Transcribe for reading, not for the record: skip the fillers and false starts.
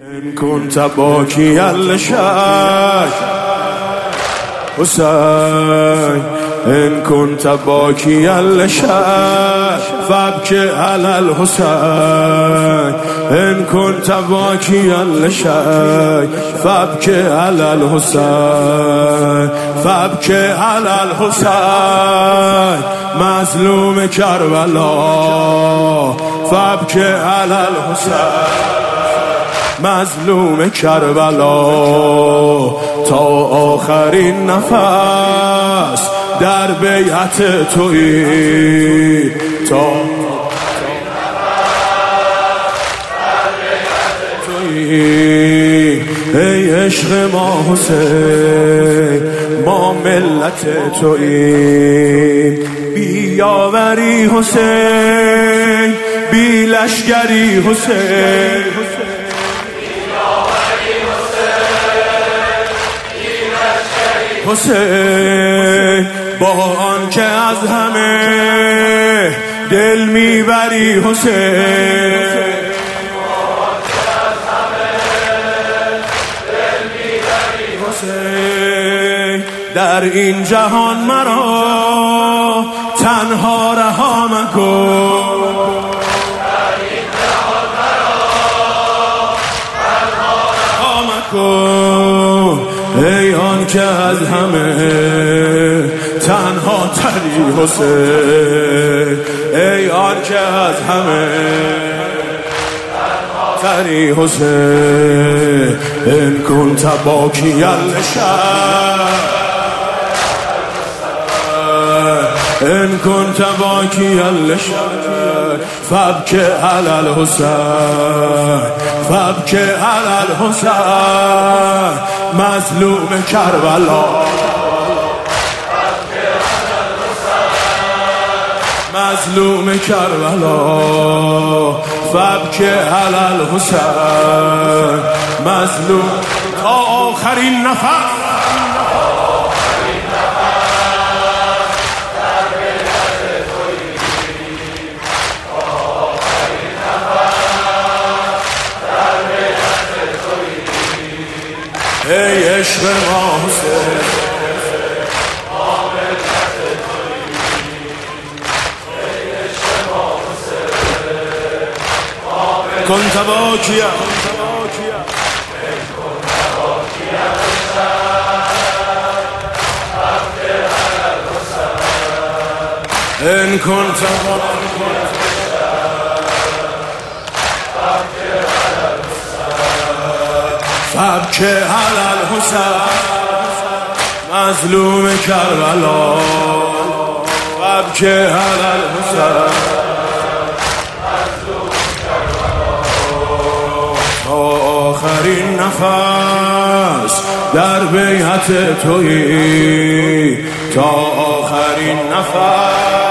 إن كنت باكيا لشاك حسين، إن كنت باكيا لشاك فابكي على الحسين، إن كنت باكيا لشاك فابكي على الحسين، فابكي على الحسين مظلوم کربلا، فابكي على الحسين مظلوم کربلا تا آخرین نفس در بیعت تویی، تا آخرین نفس در بیعت تویی. ای عشق ما حسین، ما ملت تویی، بیاوری حسین، بی لشکری حسین، حسین با آن که از همه دل میبری حسین، حسین در این جهان مرا تنها رها مکن، در این جهان مرا تنها رها مکن. ای آن که از همه تنها تری حسین، ای آن که از همه تنها تری حسین. ان كنت باكيا لشاك، ان كنت باكيا لشاك فابكي على الحسين، فابكي على الحسين مظلوم کربلا، مظلوم کربلا فابكي على الحسين مظلوم تا آخرین نفس ای عشق ما حسین، ما ملت تویی، ای عشق ما حسین، ما ملت كنت باكيا، إن كنت باكيا إن كنت فابكي على الحسين مظلوم کربلا، فابكي على الحسين مظلوم کربلا تا آخرین نفس در بیعت تویی، تا آخرین نفس